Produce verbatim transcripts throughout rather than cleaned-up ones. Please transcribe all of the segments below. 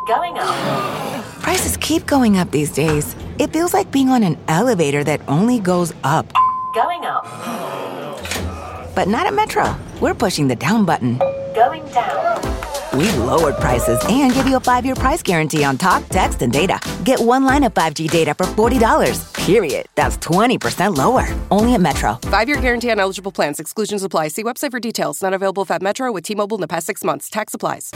Going up. Prices keep going up these days. It feels like being on an elevator that only goes up. Going up. But not at Metro. We're pushing the down button. Going down. We've lowered prices and give you a five-year price guarantee on talk, text, and data. Get one line of five G data for forty dollars. Period. That's twenty percent lower. Only at Metro. Five-year guarantee on eligible plans. Exclusions apply. See website for details. Not available at Metro with T-Mobile in the past six months. Tax applies.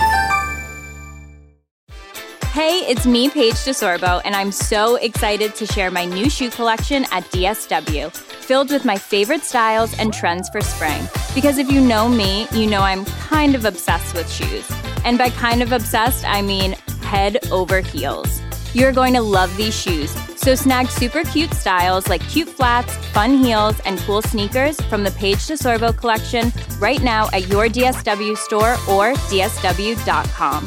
Hey, it's me, Paige DeSorbo, and I'm so excited to share my new shoe collection at D S W, filled with my favorite styles and trends for spring. Because if you know me, you know I'm kind of obsessed with shoes. And by kind of obsessed, I mean head over heels. You're going to love these shoes. So snag super cute styles like cute flats, fun heels, and cool sneakers from the Paige DeSorbo collection right now at your D S W store or D S W dot com.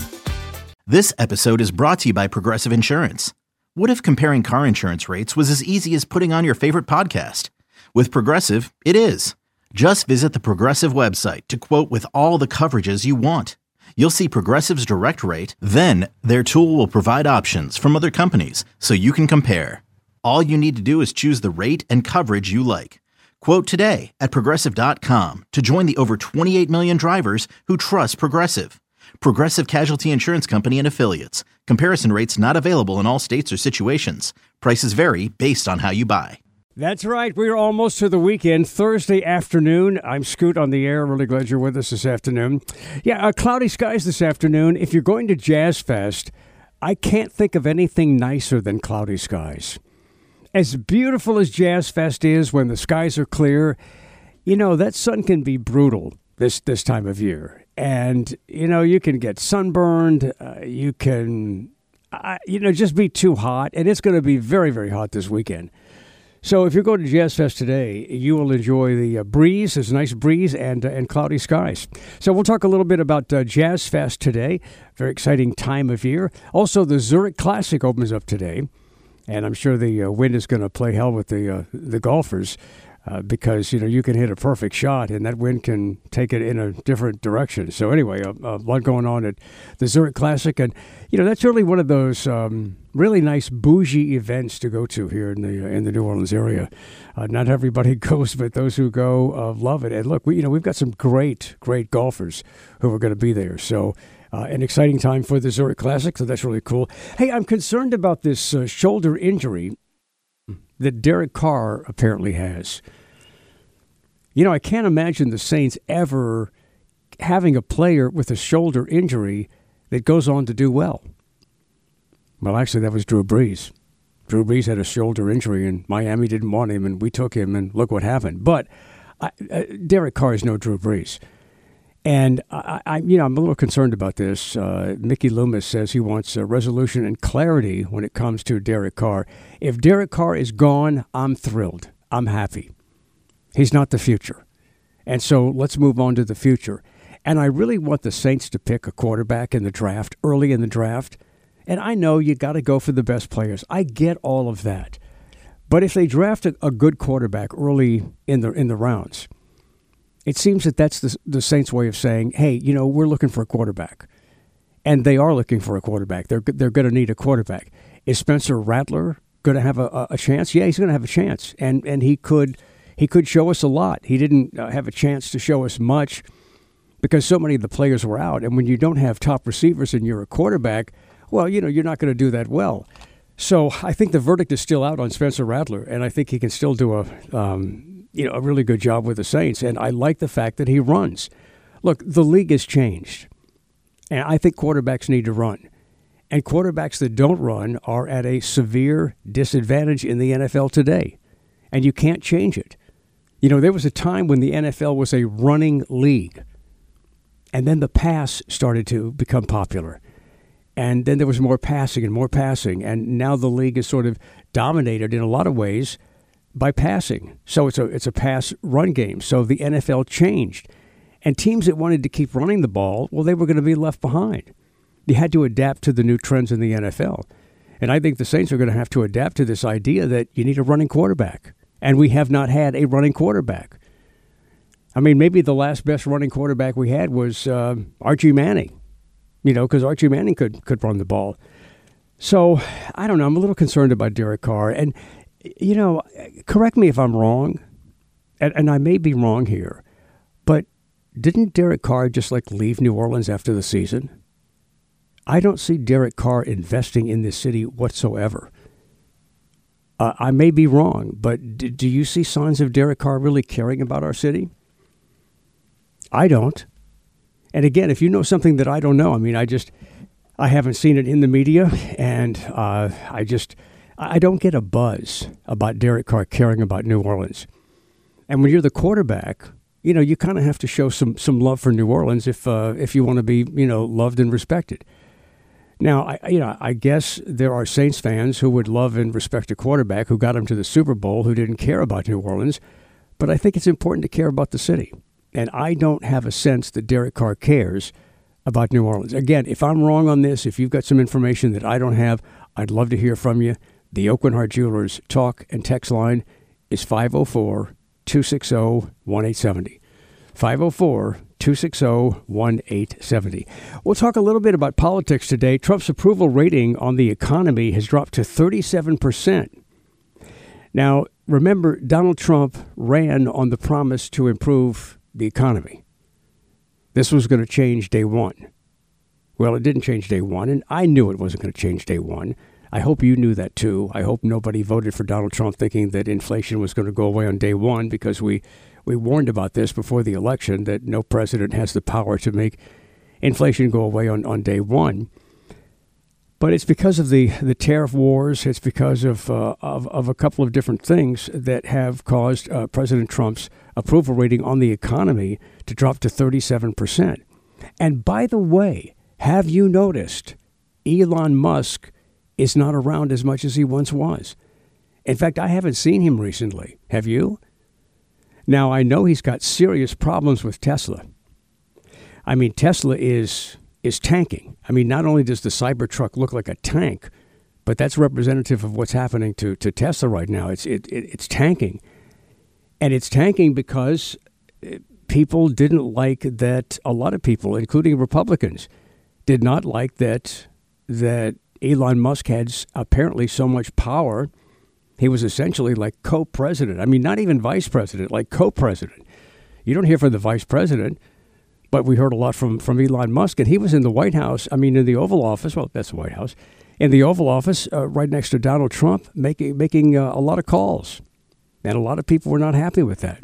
This episode is brought to you by Progressive Insurance. What if comparing car insurance rates was as easy as putting on your favorite podcast? With Progressive, it is. Just visit the Progressive website to quote with all the coverages you want. You'll see Progressive's direct rate, then their tool will provide options from other companies so you can compare. All you need to do is choose the rate and coverage you like. Quote today at Progressive dot com to join the over twenty-eight million drivers who trust Progressive. Progressive Casualty Insurance Company and Affiliates. Comparison rates not available in all states or situations. Prices vary based on how you buy. That's right. We're almost to the weekend. Thursday afternoon. I'm Scoot on the air. Really glad you're with us this afternoon. Yeah, uh, cloudy skies this afternoon. If you're going to Jazz Fest, I can't think of anything nicer than cloudy skies. As beautiful as Jazz Fest is when the skies are clear, you know, that sun can be brutal this, this time of year. And, you know, you can get sunburned. Uh, you can, uh, you know, just be too hot. And it's going to be very, very hot this weekend. So if you're going to Jazz Fest today, you will enjoy the uh, breeze. There's a nice breeze and uh, and cloudy skies. So we'll talk a little bit about uh, Jazz Fest today. Very exciting time of year. Also, the Zurich Classic opens up today. And I'm sure the uh, wind is going to play hell with the uh, the golfers. Uh, because, you know, you can hit a perfect shot and that wind can take it in a different direction. So anyway, a, a lot going on at the Zurich Classic. And, you know, that's really one of those um, really nice bougie events to go to here in the in the New Orleans area. Uh, not everybody goes, but those who go uh, love it. And look, we, you know, we've got some great, great golfers who are going to be there. So uh, an exciting time for the Zurich Classic. So that's really cool. Hey, I'm concerned about this uh, shoulder injury that Derek Carr apparently has. You know, I can't imagine the Saints ever having a player with a shoulder injury that goes on to do well. Well, actually, that was Drew Brees. Drew Brees had a shoulder injury, and Miami didn't want him, and we took him, and look what happened. But I, uh, Derek Carr is no Drew Brees. And, I, I, you know, I'm a little concerned about this. Uh, Mickey Loomis says he wants a resolution and clarity when it comes to Derek Carr. If Derek Carr is gone, I'm thrilled. I'm happy. He's not the future. And so let's move on to the future. And I really want the Saints to pick a quarterback in the draft, early in the draft. And I know you got to go for the best players. I get all of that. But if they draft a, a good quarterback early in the in the rounds, it seems that that's the, the Saints' way of saying, hey, you know, we're looking for a quarterback. And they are looking for a quarterback. They're, they're going to need a quarterback. Is Spencer Rattler going to have a, a chance? Yeah, he's going to have a chance. And and he could... He could show us a lot. He didn't uh, have a chance to show us much because so many of the players were out. And when you don't have top receivers and you're a quarterback, well, you know, you're not going to do that well. So I think the verdict is still out on Spencer Rattler, and I think he can still do a, um, you know, a really good job with the Saints. And I like the fact that he runs. Look, the league has changed, and I think quarterbacks need to run. And quarterbacks that don't run are at a severe disadvantage in the N F L today, and you can't change it. You know, there was a time when the N F L was a running league, and then the pass started to become popular. And then there was more passing and more passing, and now the league is sort of dominated in a lot of ways by passing. So it's a it's a pass-run game. So the N F L changed. And teams that wanted to keep running the ball, well, they were going to be left behind. You had to adapt to the new trends in the N F L. And I think the Saints are going to have to adapt to this idea that you need a running quarterback. And we have not had a running quarterback. I mean, maybe the last best running quarterback we had was uh, Archie Manning. you know, because Archie Manning could could run the ball. So, I don't know. I'm a little concerned about Derek Carr. And, you know, correct me if I'm wrong, and, and I may be wrong here, but didn't Derek Carr just, like, leave New Orleans after the season? I don't see Derek Carr investing in this city whatsoever. Uh, I may be wrong, but d- do you see signs of Derek Carr really caring about our city? I don't. And again, if you know something that I don't know, I mean, I just... I haven't seen it in the media, and uh, I just, I don't get a buzz about Derek Carr caring about New Orleans. And when you're the quarterback, you know, you kind of have to show some some love for New Orleans if uh, if you want to be, you know, loved and respected. Now, I, you know, I guess there are Saints fans who would love and respect a quarterback who got them to the Super Bowl who didn't care about New Orleans, but I think it's important to care about the city. And I don't have a sense that Derek Carr cares about New Orleans. Again, if I'm wrong on this, if you've got some information that I don't have, I'd love to hear from you. The Oakland Heart Jewelers talk and text line is five oh four, two six oh, one eight seven oh. five oh four, two six oh, one eight seven oh. We'll talk a little bit about politics today. Trump's approval rating on the economy has dropped to thirty-seven percent. Now, remember, Donald Trump ran on the promise to improve the economy. This was going to change day one. Well, it didn't change day one, and I knew it wasn't going to change day one. I hope you knew that, too. I hope nobody voted for Donald Trump thinking that inflation was going to go away on day one, because we, we warned about this before the election, that no president has the power to make inflation go away on, on day one. But it's because of the, the tariff wars. It's because of, uh, of of a couple of different things that have caused uh, President Trump's approval rating on the economy to drop to thirty-seven percent. And by the way, have you noticed Elon Musk is not around as much as he once was? In fact, I haven't seen him recently. Have you? Now, I know he's got serious problems with Tesla. I mean, Tesla is... is tanking. I mean, not only does the Cybertruck look like a tank, but that's representative of what's happening to, to Tesla right now. It's it, it it's tanking. And it's tanking because people didn't like that, a lot of people, including Republicans, did not like that that Elon Musk had apparently so much power. He was essentially like co-president. I mean, not even vice president, like co-president. You don't hear from the vice president. But we heard a lot from, from Elon Musk, and he was in the White House, I mean, in the Oval Office. Well, that's the White House. In the Oval Office, uh, right next to Donald Trump, making making uh, a lot of calls. And a lot of people were not happy with that.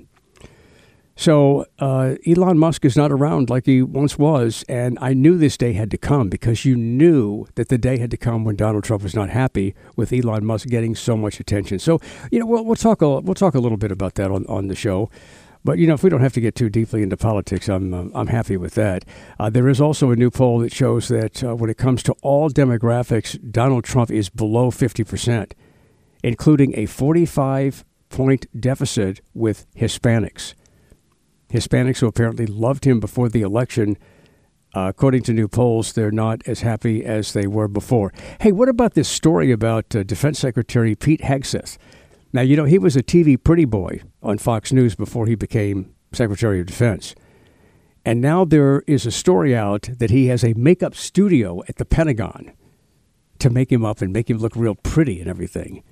So uh, Elon Musk is not around like he once was, and I knew this day had to come, because you knew that the day had to come when Donald Trump was not happy with Elon Musk getting so much attention. So, you know, we'll, we'll talk a, we'll talk a little bit about that on, on the show. But, you know, if we don't have to get too deeply into politics, I'm uh, I'm happy with that. Uh, there is also a new poll that shows that uh, when it comes to all demographics, Donald Trump is below fifty percent, including a forty-five point deficit with Hispanics. Hispanics who apparently loved him before the election. Uh, according to new polls, they're not as happy as they were before. Hey, what about this story about uh, Defense Secretary Pete Hegseth? Now, you know, he was a T V pretty boy on Fox News before he became Secretary of Defense. And now there is a story out that he has a makeup studio at the Pentagon to make him up and make him look real pretty and everything.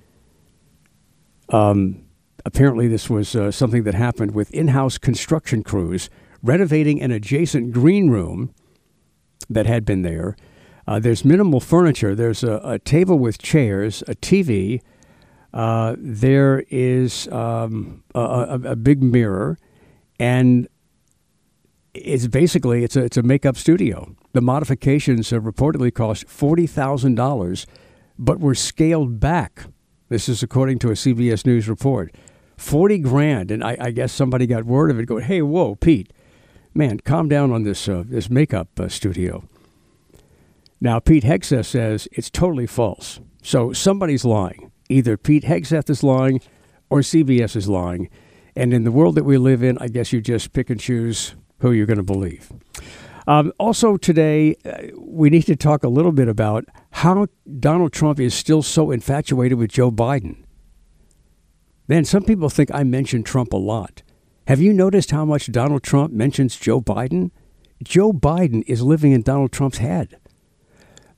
Um, apparently, this was uh, something that happened with in-house construction crews renovating an adjacent green room that had been there. Uh, there's minimal furniture. There's a, a table with chairs, a T V. Uh, there is um, a, a, a big mirror, and it's basically it's a it's a makeup studio. The modifications have reportedly cost forty thousand dollars, but were scaled back. This is according to a C B S News report. Forty grand, and I, I guess somebody got word of it. Going, hey, whoa, Pete, man, calm down on this uh, this makeup uh, studio. Now, Pete Hegseth says it's totally false. So somebody's lying. Either Pete Hegseth is lying or C B S is lying. And in the world that we live in, I guess you just pick and choose who you're going to believe. Um, also today, uh, we need to talk a little bit about how Donald Trump is still so infatuated with Joe Biden. Man, some people think I mention Trump a lot. Have you noticed how much Donald Trump mentions Joe Biden? Joe Biden is living in Donald Trump's head.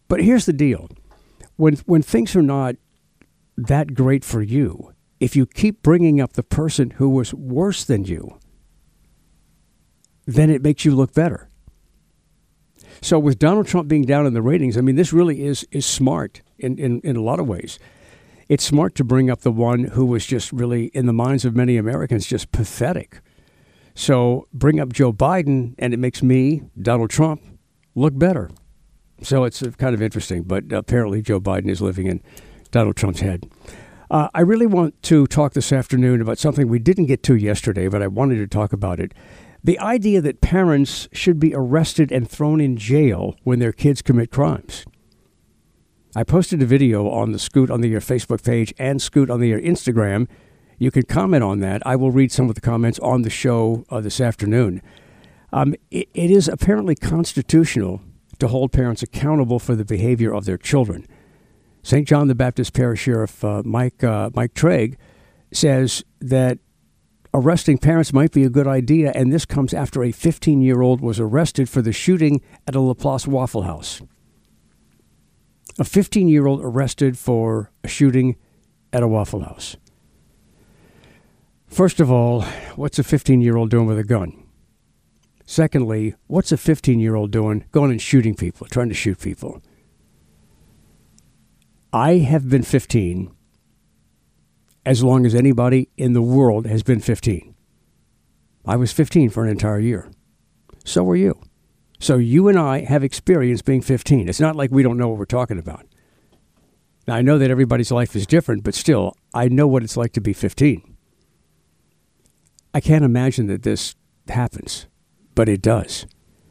But here's the deal. When when things are not that great for you, if you keep bringing up the person who was worse than you, then it makes you look better. So with Donald Trump being down in the ratings, I mean, this really is is smart in, in, in a lot of ways. It's smart to bring up the one who was just really, in the minds of many Americans, just pathetic. So bring up Joe Biden, and it makes me, Donald Trump, look better. So it's kind of interesting, but apparently Joe Biden is living in Donald Trump's head. Uh, I really want to talk this afternoon about something we didn't get to yesterday, but I wanted to talk about it. The idea that parents should be arrested and thrown in jail when their kids commit crimes. I posted a video on the Scoot on the Air Facebook page and Scoot on the Air Instagram. You can comment on that. I will read some of the comments on the show uh, this afternoon. Um, it, it is apparently constitutional to hold parents accountable for the behavior of their children. Saint John the Baptist Parish Sheriff uh, Mike uh, Mike Trigg says that arresting parents might be a good idea, and this comes after a fifteen-year-old was arrested for the shooting at a Laplace Waffle House. A fifteen-year-old arrested for a shooting at a Waffle House. First of all, what's a fifteen-year-old doing with a gun? Secondly, what's a fifteen-year-old doing going and shooting people, trying to shoot people? I have been fifteen as long as anybody in the world has been fifteen. I was fifteen for an entire year. So were you. So you and I have experience being fifteen. It's not like we don't know what we're talking about. Now, I know that everybody's life is different, but still, I know what it's like to be fifteen. I can't imagine that this happens, but it does.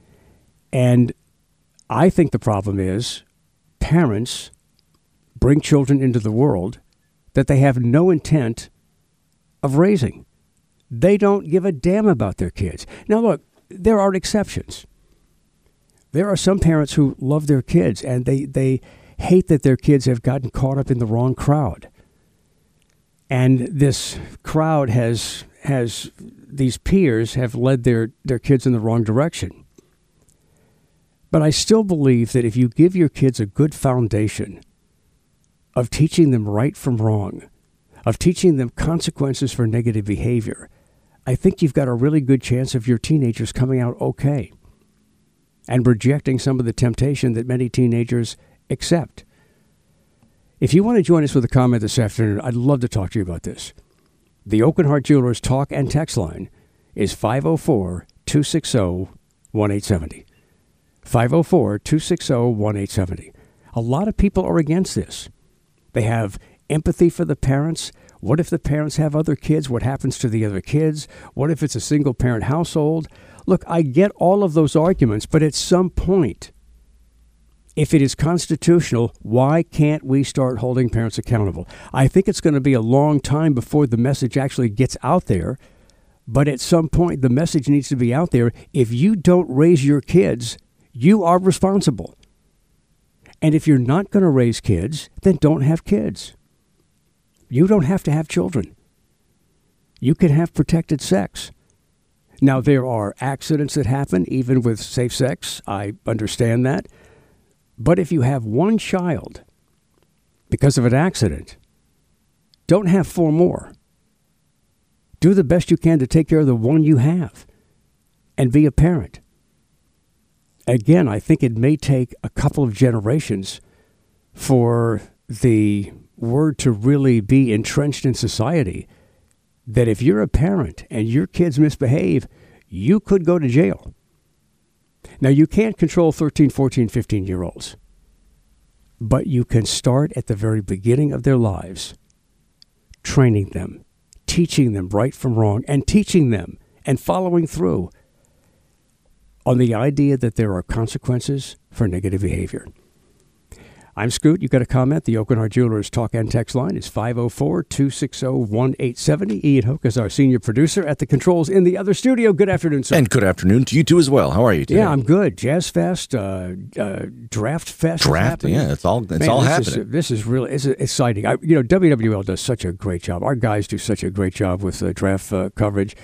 And I think the problem is parents bring children into the world that they have no intent of raising. They don't give a damn about their kids. Now, look, there are exceptions. There are some parents who love their kids, and they, they hate that their kids have gotten caught up in the wrong crowd. And this crowd has, has these peers have led their, their kids in the wrong direction. But I still believe that if you give your kids a good foundation of teaching them right from wrong, of teaching them consequences for negative behavior, I think you've got a really good chance of your teenagers coming out okay and rejecting some of the temptation that many teenagers accept. If you want to join us with a comment this afternoon, I'd love to talk to you about this. The Oak and Hart Jewelers talk and text line is five oh four, two six oh, one eight seven oh. five oh four, two six oh, one eight seven oh. A lot of people are against this. They have empathy for the parents. What if the parents have other kids? What happens to the other kids? What if it's a single-parent household? Look, I get all of those arguments, but at some point, if it is constitutional, why can't we start holding parents accountable? I think it's going to be a long time before the message actually gets out there, but at some point, the message needs to be out there. If you don't raise your kids, you are responsible. And if you're not going to raise kids, then don't have kids. You don't have to have children. You can have protected sex. Now, there are accidents that happen, even with safe sex. I understand that. But if you have one child because of an accident, don't have four more. Do the best you can to take care of the one you have and be a parent. Again, I think it may take a couple of generations for the word to really be entrenched in society that if you're a parent and your kids misbehave, you could go to jail. Now, you can't control thirteen, fourteen, fifteen-year-olds, but you can start at the very beginning of their lives, training them, teaching them right from wrong, and teaching them and following through on the idea that there are consequences for negative behavior. I'm Scoot. You got a comment? The Oak and Hart Jewelers talk and text line is five oh four, two six oh, one eight seven oh. Ian Hoke is our senior producer at the controls in the other studio. Good afternoon, sir. And good afternoon to you too as well. How are you today? Yeah, I'm good. Jazz Fest, uh, uh, Draft Fest. Draft, yeah, it's all it's Man, all this happening. Is, this is really it's exciting. I, you know, W W L does such a great job. Our guys do such a great job with uh, draft uh, coverage.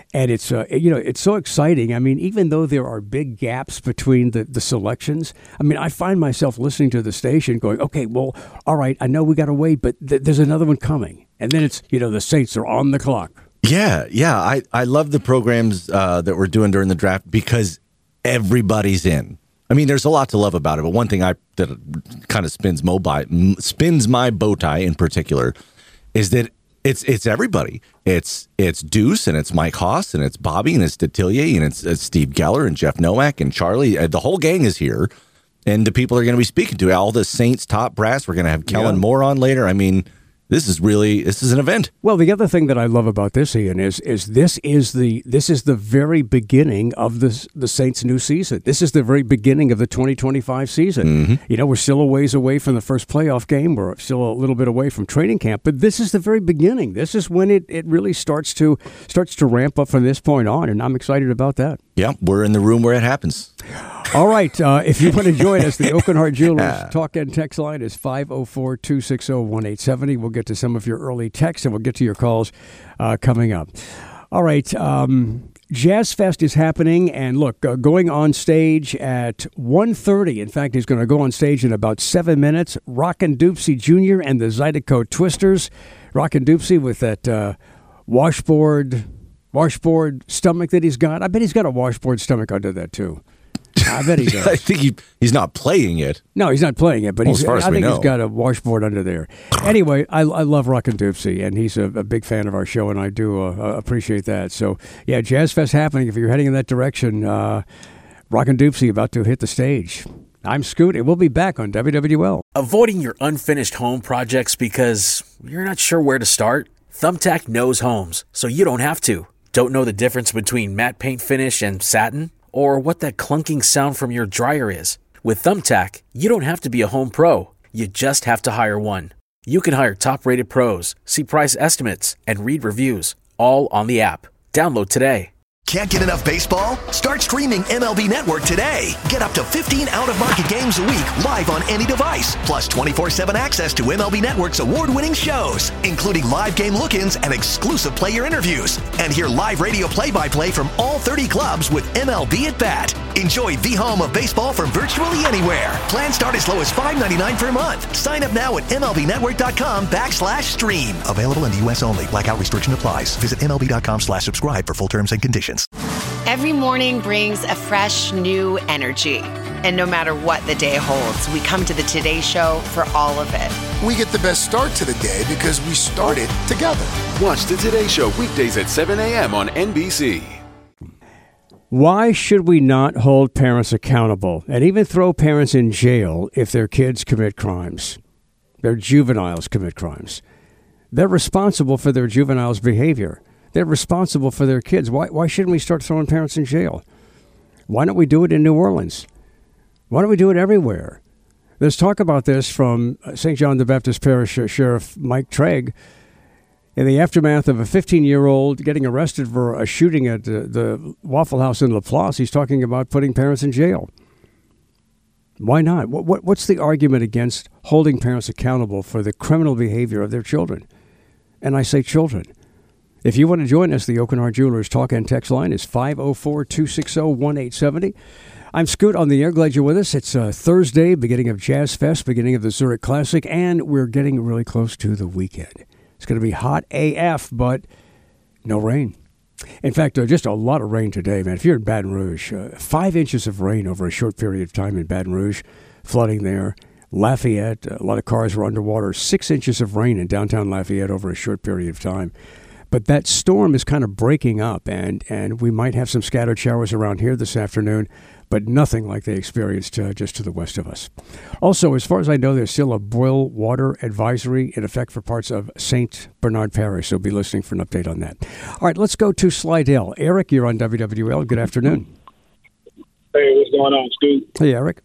And it's, uh, you know, it's so exciting. I mean, even though there are big gaps between the, the selections, I mean, I find myself listening to the station going, okay, well, all right, I know we got to wait, but th- there's another one coming. And then it's, you know, the Saints are on the clock. Yeah, yeah. I, I love the programs uh, that we're doing during the draft because everybody's in. I mean, there's a lot to love about it, but one thing I that kind of spins, mobi- spins my bow tie in particular is that It's it's everybody. It's it's Deuce and it's Mike Haas and it's Bobby and it's Detillier and it's, it's Steve Geller and Jeff Nowak and Charlie. Uh, the whole gang is here, and the people are going to be speaking to all the Saints top brass. We're going to have Kellen yeah. Moore on later. I mean, this is really this is an event. Well, the other thing that I love about this, Ian, is is this is the this is the very beginning of the the Saints' new season. This is the very beginning of the twenty twenty-five season. Mm-hmm. You know, we're still a ways away from the first playoff game. We're still a little bit away from training camp, but this is the very beginning. This is when it, it really starts to starts to ramp up from this point on, and I'm excited about that. Yeah, we're in the room where it happens. All right. Uh, if you want to join us, the Oakenheart Jewelers talk and text line is five oh four, two six oh, one eight seven oh. We'll get to some of your early texts, and we'll get to your calls uh, coming up. All right. Um, Jazz Fest is happening, and look, uh, going on stage at one thirty. In fact, he's going to go on stage in about seven minutes. Rockin' Doopsie Junior and the Zydeco Twisters. Rockin' Doopsie with that uh, washboard, washboard stomach that he's got. I bet he's got a washboard stomach under that, too. I bet he does. I think he, he's not playing it. No, he's not playing it, but well, he's, as far as I we think know. he's got a washboard under there. Anyway, I, I love Rockin' Doopsie, and he's a, a big fan of our show, and I do uh, appreciate that. So, yeah, Jazz Fest happening. If you're heading in that direction, uh, Rockin' Doopsie about to hit the stage. I'm Scoot, and we'll be back on W W L. Avoiding your unfinished home projects because you're not sure where to start? Thumbtack knows homes, so you don't have to. Don't know the difference between matte paint finish and satin? Or what that clunking sound from your dryer is. With Thumbtack, you don't have to be a home pro. You just have to hire one. You can hire top-rated pros, see price estimates, and read reviews, all on the app. Download today. Can't get enough baseball? Start streaming M L B Network today. Get up to fifteen out-of-market games a week live on any device. Plus twenty-four seven access to M L B Network's award-winning shows, including live game look-ins and exclusive player interviews. And hear live radio play-by-play from all thirty clubs with M L B at Bat. Enjoy the home of baseball from virtually anywhere. Plans start as low as five ninety-nine per month. Sign up now at MLBnetwork.com backslash stream. Available in the U S only. Blackout restriction applies. Visit MLB.com slash subscribe for full terms and conditions. Every morning brings a fresh, new energy. And no matter what the day holds, we come to the Today Show for all of it. We get the best start to the day because we started together. Watch the Today Show weekdays at seven a.m. on N B C. Why should we not hold parents accountable and even throw parents in jail if their kids commit crimes? Their juveniles commit crimes. They're responsible for their juveniles' behavior. They're responsible for their kids. Why, why shouldn't we start throwing parents in jail? Why don't we do it in New Orleans? Why don't we do it everywhere? There's talk about this from Saint John the Baptist Parish Sheriff Mike Trigg in the aftermath of a fifteen-year-old getting arrested for a shooting at the, the Waffle House in LaPlace. He's talking about putting parents in jail. Why not? What, what, what's the argument against holding parents accountable for the criminal behavior of their children? And I say children. If you want to join us, the Oakenheart Jewelers talk and text line is five oh four, two six oh, one eight seven oh. I'm Scoot on the air. Glad you're with us. It's uh, Thursday, beginning of Jazz Fest, beginning of the Zurich Classic, and we're getting really close to the weekend. It's going to be hot A F, but no rain. In fact, uh, just a lot of rain today, man. If you're in Baton Rouge, uh, five inches of rain over a short period of time in Baton Rouge, flooding there. Lafayette, a lot of cars were underwater. Six inches of rain in downtown Lafayette over a short period of time. But that storm is kind of breaking up, and, and we might have some scattered showers around here this afternoon, but nothing like they experienced uh, just to the west of us. Also, as far as I know, there's still a boil water advisory in effect for parts of Saint Bernard Parish, so be listening for an update on that. All right, let's go to Slidell. Eric, you're on W W L. Good afternoon. Hey, what's going on, Stu? Hey, Eric.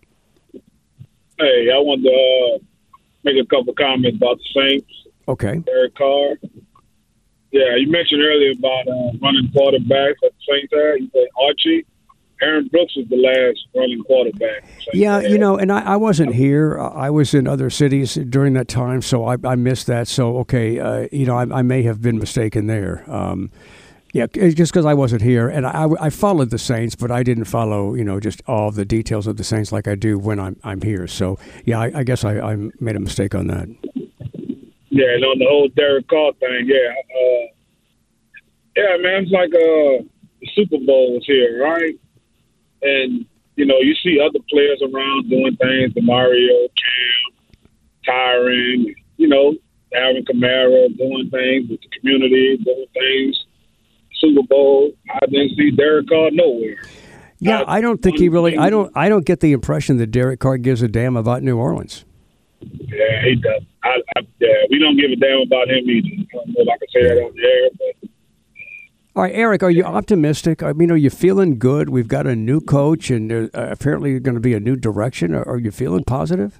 Hey, I wanted to uh, make a couple comments about the Saints. Okay. Eric Carr. Yeah, you mentioned earlier about uh, running quarterbacks at the Saints. You said Archie. Aaron Brooks was the last running quarterback. Yeah, you know, and I, I wasn't here. I was in other cities during that time, so I, I missed that. So, okay, uh, you know, I, I may have been mistaken there. Um, Yeah, it's just because I wasn't here, and I, I followed the Saints, but I didn't follow, you know, just all the details of the Saints like I do when I'm I'm here. So, yeah, I, I guess I, I made a mistake on that. Yeah, and on the whole Derek Carr thing, yeah. Uh, yeah, man, it's like uh, the Super Bowl was here, right? And, you know, you see other players around doing things, the Mario, Cam, Tyron, you know, Alvin Kamara doing things with the community, doing things. Super Bowl, I didn't see Derek Carr nowhere. Yeah, I don't think he really. I don't. I don't get the impression that Derek Carr gives a damn about New Orleans. Yeah, he does. I, I, yeah, we don't give a damn about him either. I don't know if I can say that on the air, but. All right, Eric, are you optimistic? I mean, are you feeling good? We've got a new coach, and uh, apparently going to be a new direction. Are, are you feeling positive?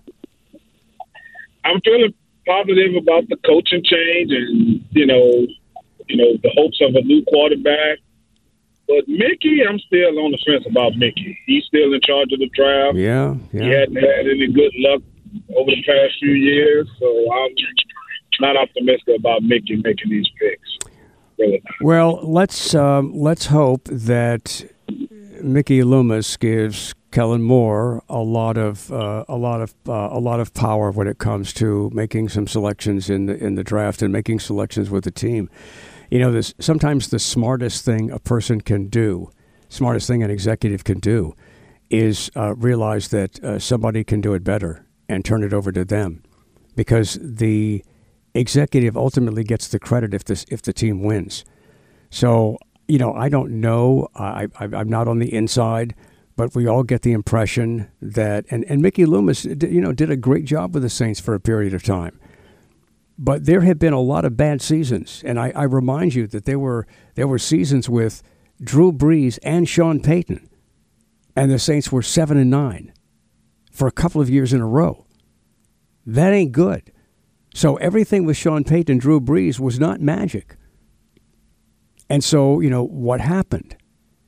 I'm feeling positive about the coaching change, and you know. You know, the hopes of a new quarterback. But Mickey, I'm still on the fence about Mickey. He's still in charge of the draft. Yeah, yeah. He hadn't had any good luck over the past few years, so I'm not optimistic about Mickey making these picks. Really not. Well, let's um, let's hope that Mickey Loomis gives Kellen Moore a lot of uh, a lot of uh, a lot of power when it comes to making some selections in the in the draft and making selections with the team. You know, this sometimes the smartest thing a person can do, smartest thing an executive can do, is uh, realize that uh, somebody can do it better and turn it over to them, because the executive ultimately gets the credit if this if the team wins. So, you know, I don't know. I, I I'm not on the inside, but we all get the impression that and and Mickey Loomis, you know, did a great job with the Saints for a period of time. But there have been a lot of bad seasons, and I, I remind you that there were there were seasons with Drew Brees and Sean Payton, and the Saints were seven and nine for a couple of years in a row. That ain't good. So everything with Sean Payton, Drew Brees was not magic. And so, you know, what happened?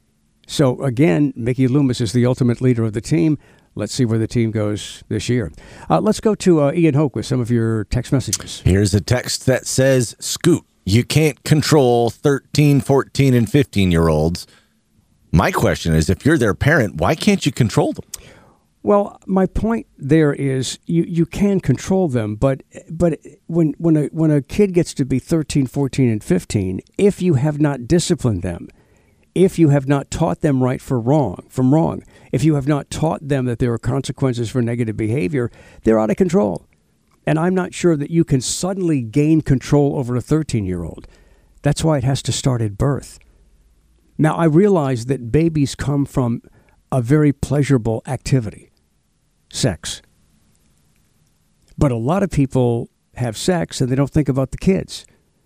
So again, Mickey Loomis is the ultimate leader of the team. Let's see where the team goes this year. Uh, let's go to uh, Ian Hoke with some of your text messages. Here's a text that says, Scoot, you can't control thirteen, fourteen, and fifteen-year-olds. My question is, if you're their parent, why can't you control them? Well, my point there is you, you can control them, but but when when a when a kid gets to be thirteen, fourteen, and fifteen, if you have not disciplined them, if you have not taught them right for wrong, from wrong, if you have not taught them that there are consequences for negative behavior, they're out of control. And I'm not sure that you can suddenly gain control over a thirteen-year-old. That's why it has to start at birth. Now, I realize that babies come from a very pleasurable activity, sex. But a lot of people have sex and they don't think about the kids,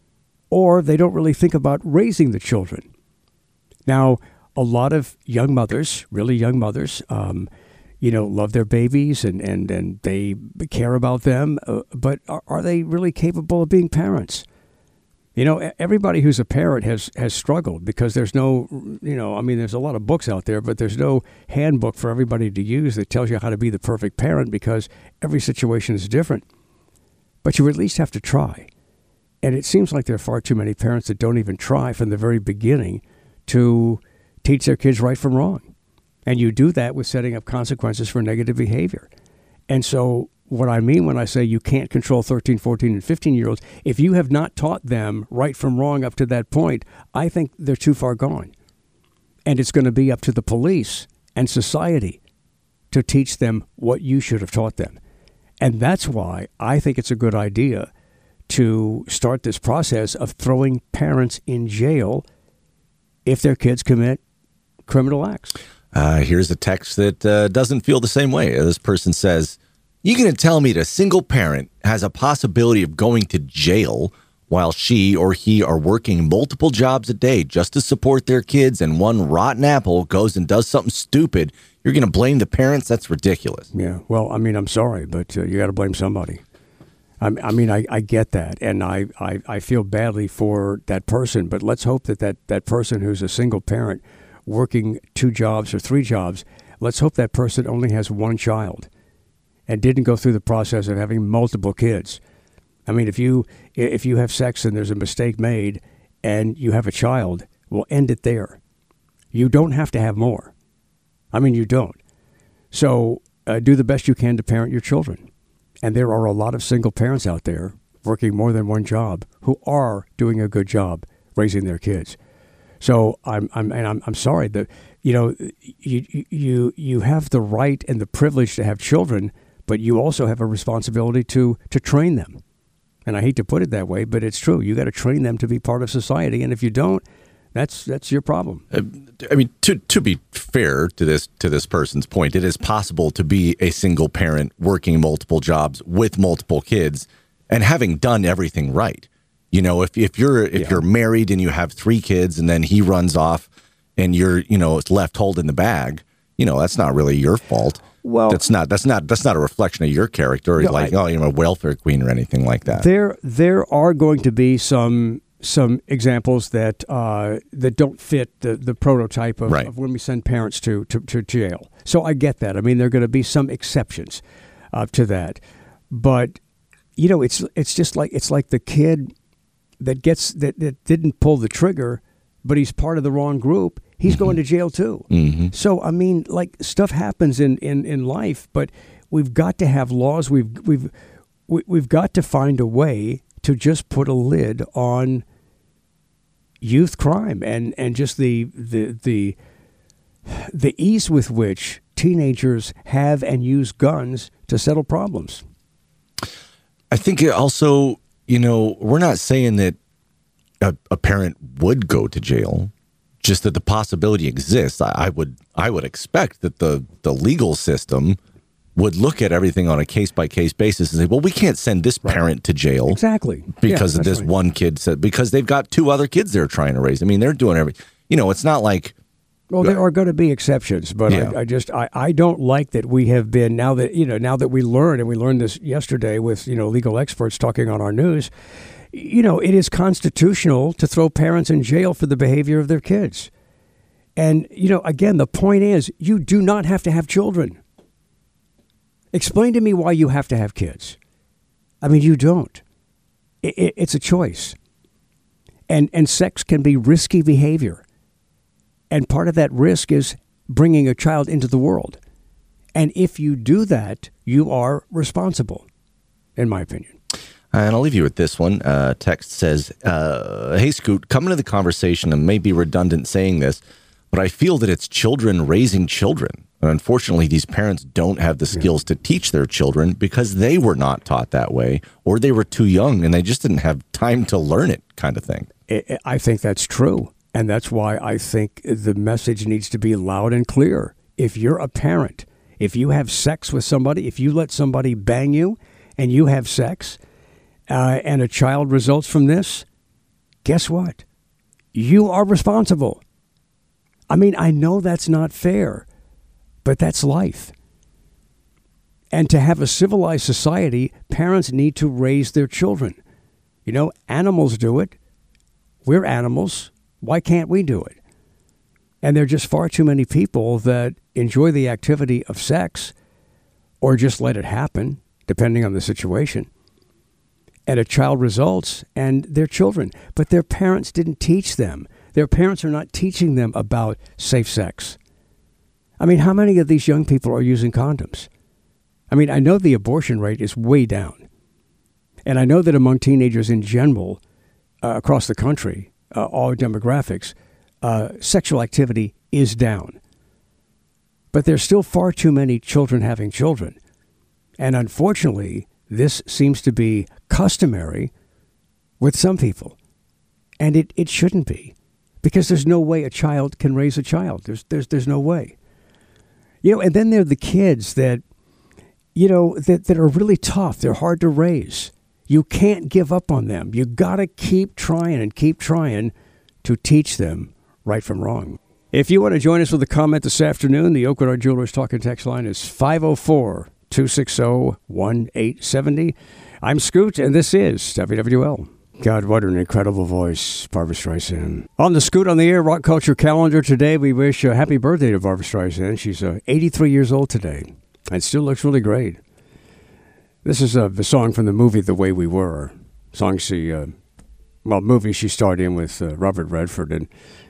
or they don't really think about raising the children. Now, a lot of young mothers, really young mothers, um, you know, love their babies and, and, and they care about them. Uh, but are, are they really capable of being parents? You know, everybody who's a parent has, has struggled because there's no, you know, I mean, there's a lot of books out there, but there's no handbook for everybody to use that tells you how to be the perfect parent because every situation is different. But you at least have to try. And it seems like there are far too many parents that don't even try from the very beginning to teach their kids right from wrong. And you do that with setting up consequences for negative behavior. And so what I mean when I say you can't control thirteen, fourteen, and fifteen-year-olds, if you have not taught them right from wrong up to that point, I think they're too far gone. And it's going to be up to the police and society to teach them what you should have taught them. And that's why I think it's a good idea to start this process of throwing parents in jail if their kids commit criminal acts. Uh, here's a text that uh, doesn't feel the same way. This person says, you going to tell me that a single parent has a possibility of going to jail while she or he are working multiple jobs a day just to support their kids, and one rotten apple goes and does something stupid? You're going to blame the parents? That's ridiculous. Yeah, well, I mean, I'm sorry, but uh, you got to blame somebody. I, I mean, I, I get that, and I, I, I feel badly for that person, but let's hope that, that that person who's a single parent working two jobs or three jobs, let's hope that person only has one child and didn't go through the process of having multiple kids. I mean, if you if you have sex and there's a mistake made and you have a child, Well, end it there. You don't have to have more. I mean, you don't. So uh, do the best you can to parent your children. And there are a lot of single parents out there working more than one job who are doing a good job raising their kids. So I'm I'm and I'm I'm sorry that you know you you you have the right and the privilege to have children, but you also have a responsibility to to train them. And I hate to put it that way, but it's true. You got to train them to be part of society, and if you don't, that's that's your problem. Uh, I mean, to to be fair to this to this person's point, it is possible to be a single parent working multiple jobs with multiple kids and having done everything right. You know, if if you're if yeah. you're married and you have three kids and then he runs off and you're, you know, left holding the bag, you know, that's not really your fault. Well, that's not that's not that's not a reflection of your character or no, like, I, oh, you're a welfare queen or anything like that. There there are going to be some some examples that uh, that don't fit the, the prototype of, right. of when we send parents to, to, to jail. So I get that. I mean, there are going to be some exceptions uh, to that. But, you know, it's it's just like it's like the kid that gets that, that didn't pull the trigger, but he's part of the wrong group. He's mm-hmm. going to jail too. Mm-hmm. So I mean, like stuff happens in, in, in life, but we've got to have laws. We've we've we, we've got to find a way to just put a lid on youth crime and, and just the the the the ease with which teenagers have and use guns to settle problems. I think it also. You know, we're not saying that a, a parent would go to jail, just that the possibility exists. I, I would I would expect that the, the legal system would look at everything on a case-by-case basis and say, well, we can't send this right. parent to jail. Exactly. Because yeah, of this right. one kid, said, because they've got two other kids they're trying to raise. I mean, they're doing everything. You know, it's not like... Well, there are going to be exceptions, but yeah. I, I just I, I don't like that we have been now that you know now that we learned and we learned this yesterday with you know legal experts talking on our news. You know, it is constitutional to throw parents in jail for the behavior of their kids, and you know, again, the point is you do not have to have children. Explain to me why you have to have kids. I mean, you don't. It, it, it's a choice, and and sex can be risky behavior. And part of that risk is bringing a child into the world. And if you do that, you are responsible, in my opinion. And I'll leave you with this one. Uh, text says, uh, hey, Scoot, coming to the conversation, and may be redundant saying this, but I feel that it's children raising children. And unfortunately, these parents don't have the skills yeah. to teach their children because they were not taught that way, or they were too young and they just didn't have time to learn it, kind of thing. I think that's true. And that's why I think the message needs to be loud and clear. If you're a parent, if you have sex with somebody, if you let somebody bang you and you have sex uh, and a child results from this, guess what? You are responsible. I mean, I know that's not fair, but that's life. And to have a civilized society, parents need to raise their children. You know, animals do it. We're animals. Why can't we do it? And there are just far too many people that enjoy the activity of sex or just let it happen, depending on the situation. And a child results, and they're children. But their parents didn't teach them. Their parents are not teaching them about safe sex. I mean, how many of these young people are using condoms? I mean, I know the abortion rate is way down. And I know that among teenagers in general, uh, across the country, Uh, all demographics, uh, sexual activity is down. But there's still far too many children having children. And unfortunately, this seems to be customary with some people. And it, it shouldn't be. Because there's no way a child can raise a child. There's, there's, there's no way. You know, and then there are the kids that, you know, that, that are really tough. They're hard to raise. You can't give up on them. You got to keep trying and keep trying to teach them right from wrong. If you want to join us with a comment this afternoon, the Oakwood Jewelers Talk and Text line is five oh four, two six oh, one eight seven oh. I'm Scoot, and this is W W L. God, what an incredible voice, Barbra Streisand. On the Scoot on the Air Rock Culture calendar today, we wish a happy birthday to Barbra Streisand. She's uh, eighty-three years old today and still looks really great. This is uh, the song from the movie The Way We Were. Song she, uh, well, movie she starred in with uh, Robert Redford. And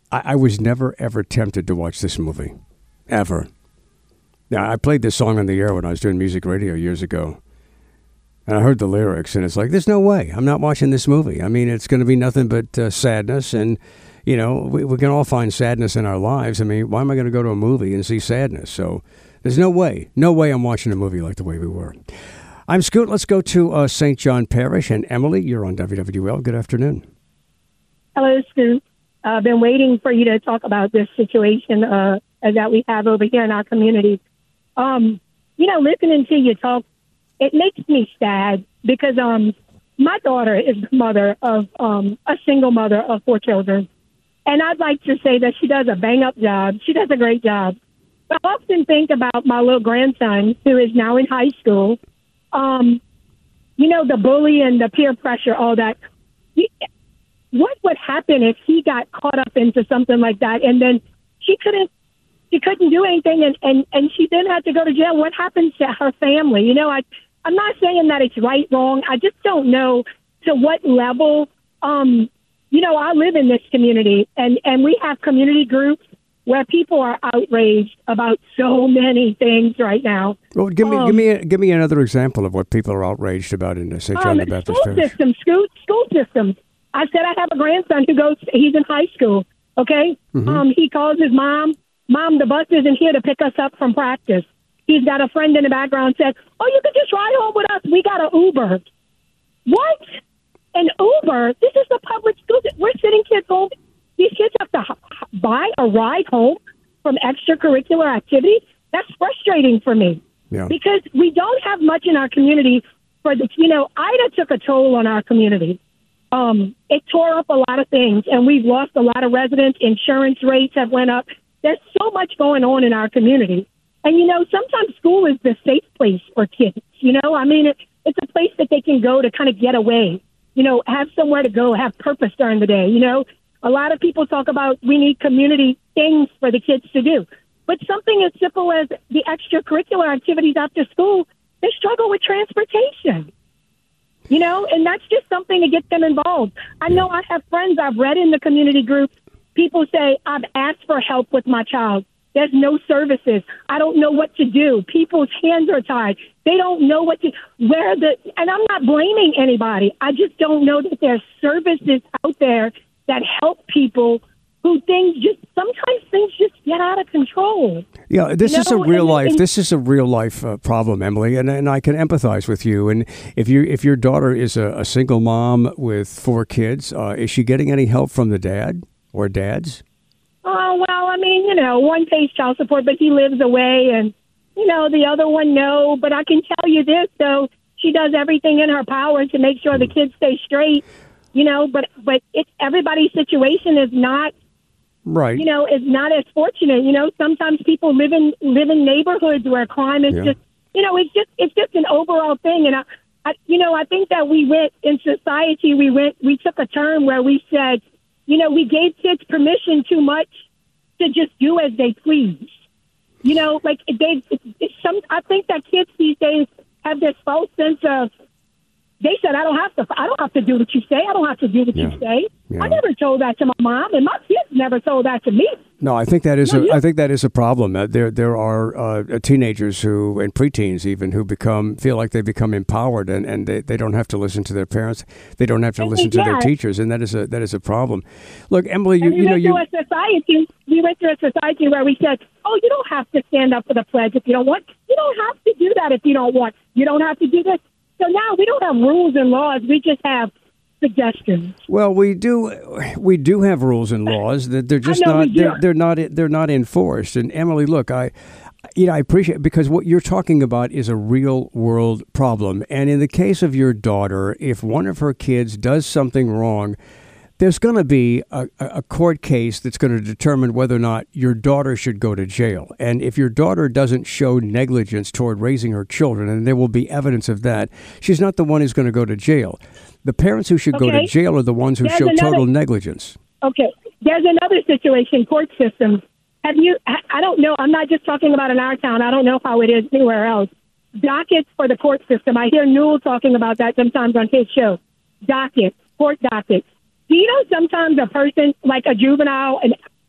I, I was never, ever tempted to watch this movie. Ever. Now, I played this song on the air when I was doing music radio years ago. And I heard the lyrics, and it's like, there's no way. I'm not watching this movie. I mean, it's going to be nothing but uh, sadness. And, you know, we, we can all find sadness in our lives. I mean, why am I going to go to a movie and see sadness? So there's no way. No way I'm watching a movie like The Way We Were. I'm Scoot. Let's go to uh, Saint John Parish. And Emily, you're on W W L. Good afternoon. Hello, Scoot. I've been waiting for you to talk about this situation uh, that we have over here in our community. Um, you know, listening to you talk, it makes me sad because um, my daughter is the mother of um, a single mother of four children. And I'd like to say that she does a bang-up job. She does a great job. But I often think about my little grandson, who is now in high school. Um, you know, the bully and the peer pressure, all that. What would happen if he got caught up into something like that and then she couldn't she couldn't do anything and, and, and she then had to go to jail? What happens to her family? You know, I, I'm not saying that it's right, wrong. I just don't know to what level. Um, you know, I live in this community and, and we have community groups where people are outraged about so many things right now. Well, give me, um, give me, give me another example of what people are outraged about in Saint John um, the Baptist school Parish. system, school, school systems. I said I have a grandson who goes, he's in high school, okay? Mm-hmm. Um, he calls his mom, Mom, the bus isn't here to pick us up from practice. He's got a friend in the background said, oh, you can just ride home with us. We got an Uber. What? An Uber? This is the public school. We're sending kids home. These kids have to h- buy a ride home from extracurricular activities. That's frustrating for me. Yeah. Because we don't have much in our community for the, you know, Ida took a toll on our community. Um, it tore up a lot of things, and we've lost a lot of residents. Insurance rates have went up. There's so much going on in our community. And, you know, sometimes school is the safe place for kids. You know, I mean, it, it's a place that they can go to kind of get away, you know, have somewhere to go, have purpose during the day. You know, a lot of people talk about we need community things for the kids to do. But something as simple as the extracurricular activities after school, they struggle with transportation. You know, and that's just something to get them involved. I know I have friends I've read in the community group. People say, I've asked for help with my child. There's no services. I don't know what to do. People's hands are tied. They don't know what to, where the, and I'm not blaming anybody. I just don't know that there's services out there that help people who things just, sometimes things just get out of control. Yeah, this You is a know, real and- life. and- This is a real life uh, problem, Emily, and and I can empathize with you. And if you if your daughter is a, a single mom with four kids, uh, is she getting any help from the dad or dads? Oh, well, I mean, you know, one pays child support, but he lives away, and, you know, the other one, no. But I can tell you this, though, she does everything in her power to make sure the kids stay straight, you know, but, but it's, everybody's situation is not, Right. you know, is not as fortunate. You know, sometimes people live in, live in neighborhoods where crime is Yeah. just, you know, it's just, it's just an overall thing. And, I, I, you know, I think that we went, in society, we went, we took a turn where we said, you know, we gave kids permission too much to just do as they please. You know, like they, it's some. I think that kids these days have this false sense of. They said, I don't have to. I don't have to do what you say. I don't have to do what Yeah. you say. Yeah. I never told that to my mom, and my kids never told that to me. No, I think that is No, a. you- I think that is a problem. Uh, there, there are uh, teenagers who and preteens even who become feel like they become empowered and, and they, they don't have to listen to their parents. They don't have to And listen to their yeah. teachers, and that is a that is a problem. Look, Emily, you, And we you know went you. through a society. We went through a society where we said, "Oh, you don't have to stand up for the pledge if you don't want. You don't have to do that if you don't want. You don't have to do this." So now we don't have rules and laws. We just have suggestions. Well, we do we do have rules and laws that they're just know not we do. they're, they're not they're not enforced. And Emily, look, I you know I appreciate because what you're talking about is a real world problem. And in the case of your daughter, if one of her kids does something wrong, there's going to be a, a court case that's going to determine whether or not your daughter should go to jail. And if your daughter doesn't show negligence toward raising her children, and there will be evidence of that, she's not the one who's going to go to jail. The parents who should go to Okay. jail are the ones who There's show another- total negligence. Okay. There's another situation, court systems. Have you, I I don't know, I'm not just talking about in our town. I don't know how it is anywhere else. Dockets for the court system. I hear Newell talking about that sometimes on his show. Dockets, court dockets. Do you know sometimes a person, like a juvenile, and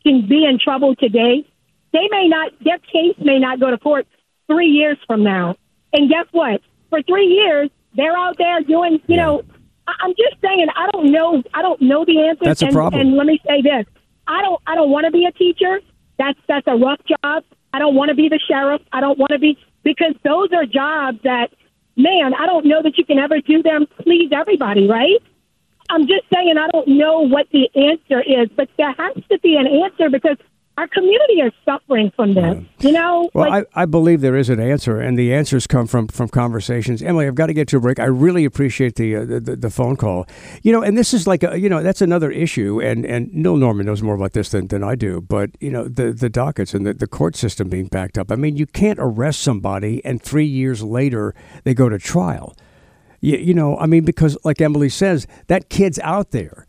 can be in trouble today, they may not, their case may not go to court three years from now. And guess what? For three years, they're out there doing, you yeah. know, I, I'm just saying, I don't know, I don't know the answer. That's a and, problem. And let me say this. I don't, I don't want to be a teacher. That's, that's a rough job. I don't want to be the sheriff. I don't want to be, because those are jobs that, man, I don't know that you can ever do them, please everybody, right? I'm just saying I don't know what the answer is, but there has to be an answer because our community is suffering from this, you know? Well, like, I, I believe there is an answer, and the answers come from, from conversations. Emily, I've got to get to a break. I really appreciate the, uh, the the phone call. You know, and this is like, a, you know, that's another issue, and, and Neil Norman knows more about this than, than I do, but, you know, the, the dockets and the, the court system being backed up. I mean, you can't arrest somebody, and three years later, they go to trial. You, you know, I mean, because like Emily says, that kid's out there.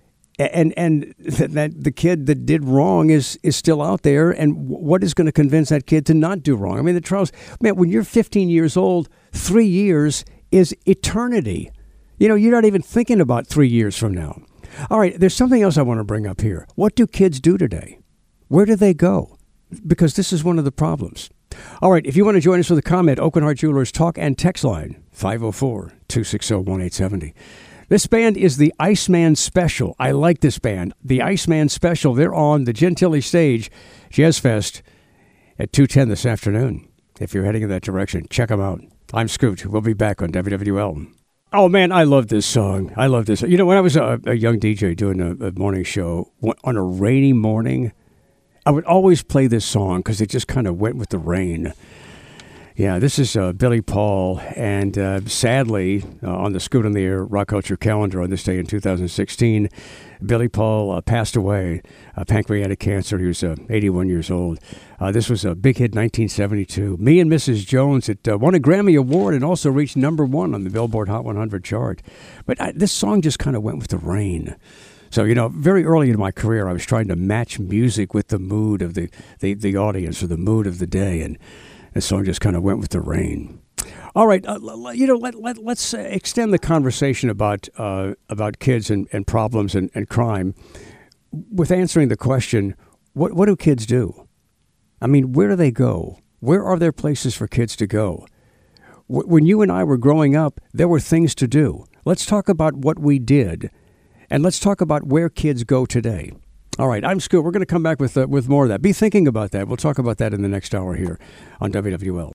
And and that the kid that did wrong is is still out there. And what is going to convince that kid to not do wrong? I mean, the trials, man, when you're fifteen years old, three years is eternity. You know, you're not even thinking about three years from now. All right, there's something else I want to bring up here. What do kids do today? Where do they go? Because this is one of the problems. All right, if you want to join us with a comment, Oaken Hart Jewelers talk and text line, five oh four, two six oh, one eight seven oh. This band is the Iceman Special. I like this band. The Iceman Special, they're on the Gentilly stage, Jazz Fest, at two ten this afternoon. If you're heading in that direction, check them out. I'm Scoot. We'll be back on W W L. Oh, man, I love this song. I love this. You know, when I was a, a young D J doing a, a morning show, on a rainy morning, I would always play this song because it just kind of went with the rain. Yeah, this is uh, Billy Paul, and uh, sadly, uh, on the Scoot on the Air Rock Culture calendar on this day in two thousand sixteen, Billy Paul uh, passed away, uh, pancreatic cancer. He was uh, eighty-one years old. Uh, this was a big hit, nineteen seventy-two. Me and Missus Jones, it uh, won a Grammy Award and also reached number one on the Billboard Hot one hundred chart. But I, this song just kind of went with the rain. So, you know, very early in my career, I was trying to match music with the mood of the, the, the audience or the mood of the day, and this song just kind of went with the rain. All right, uh, you know, let, let, let's extend the conversation about uh, about kids and, and problems and, and crime with answering the question, what, what do kids do? I mean, where do they go? Where are there places for kids to go? W- when you and I were growing up, there were things to do. Let's talk about what we did, and let's talk about where kids go today. All right, I'm Scoot. We're going to come back with uh, with more of that. Be thinking about that. We'll talk about that in the next hour here on W W L.